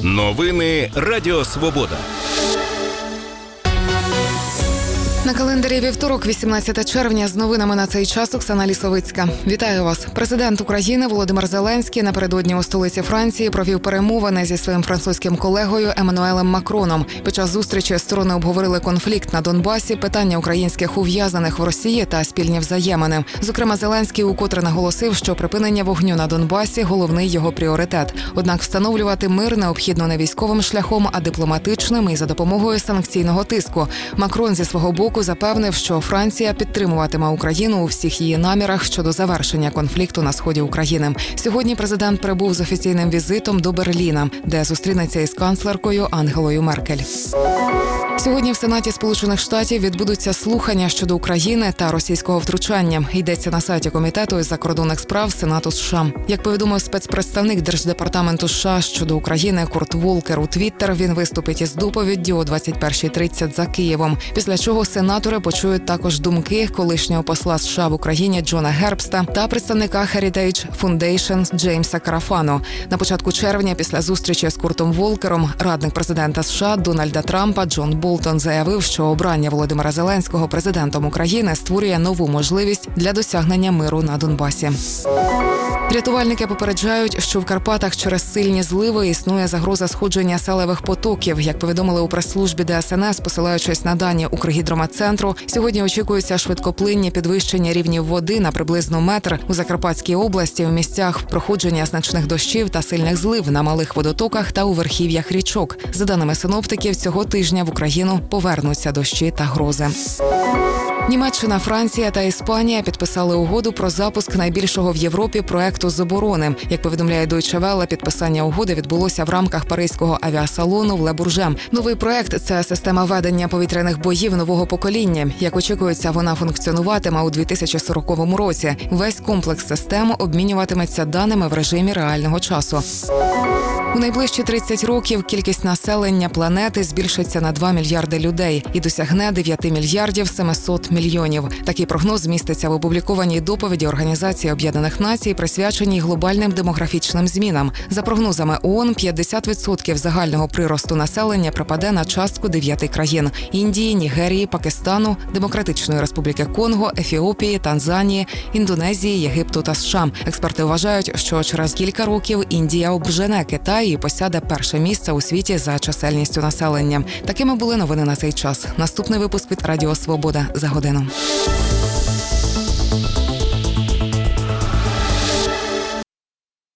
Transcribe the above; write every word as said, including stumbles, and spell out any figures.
Новини Радіо Свобода. На календарі вівторок, вісімнадцяте червня, з новинами на цей час Оксана Лісовицька. Вітаю вас. Президент України Володимир Зеленський напередодні у столиці Франції провів перемовини зі своїм французьким колегою Еммануелем Макроном. Під час зустрічі сторони обговорили конфлікт на Донбасі, питання українських ув'язаних в Росії та спільні взаємини. Зокрема, Зеленський укотре наголосив, що припинення вогню на Донбасі – головний його пріоритет. Однак встановлювати мир необхідно не військовим шляхом, а дипломатичним і за допомогою санкційного тиску. Макрон зі свого боку запевнив, що Франція підтримуватиме Україну у всіх її намірах щодо завершення конфлікту на сході України. Сьогодні президент прибув з офіційним візитом до Берліна, де зустрінеться із канцлеркою Ангелою Меркель. Сьогодні в Сенаті Сполучених Штатів відбудуться слухання щодо України та російського втручання. Йдеться на сайті Комітету із закордонних справ Сенату США. Як повідомив спецпредставник Держдепартаменту США щодо України Курт Волкер у Твіттер, він виступить із доповіддю о двадцять першій тридцять за Києвом. Після чого сенатори почують також думки колишнього посла США в Україні Джона Гербста та представника Heritage Foundation Джеймса Карафано. На початку червня, після зустрічі з Куртом Волкером, радник президента США Дональда Трампа Джон Болтон заявив, що обрання Володимира Зеленського президентом України створює нову можливість для досягнення миру на Донбасі. Рятувальники попереджають, що в Карпатах через сильні зливи існує загроза сходження селевих потоків. Як повідомили у прес-службі Де Ес Ен Ес, посилаючись на дані Укргідрометцентру, сьогодні очікується швидкоплинні підвищення рівнів води на приблизно метр у Закарпатській області в місцях проходження значних дощів та сильних злив на малих водотоках та у верхів'ях річок. За даними синоптиків, цього тижня в Україну повернуться дощі та грози. Німеччина, Франція та Іспанія підписали угоду про запуск найбільшого в Європі проекту з оборони. Як повідомляє Deutsche Welle, підписання угоди відбулося в рамках Паризького авіасалону в Ле Бурже. Новий проект – це система ведення повітряних боїв нового покоління. Як очікується, вона функціонуватиме у дві тисячі сороковому році. Весь комплекс систем обмінюватиметься даними в режимі реального часу. У найближчі тридцять років кількість населення планети збільшиться на два мільярди людей і досягне дев'ять мільярдів сімсот мільйонів. Такий прогноз міститься в опублікованій доповіді Організації Об'єднаних Націй, присвяченій глобальним демографічним змінам. За прогнозами ООН, п'ятдесят відсотків загального приросту населення припаде на частку дев'яти країн – Індії, Нігерії, Пакистану, Демократичної Республіки Конго, Ефіопії, Танзанії, Індонезії, Єгипту та США. Експерти вважають, що через кілька років Індія обжене Китай і посяде перше місце у світі за чисельністю населення. Такими були новини на цей час. Наступний випуск від Радіо Свобода за годину.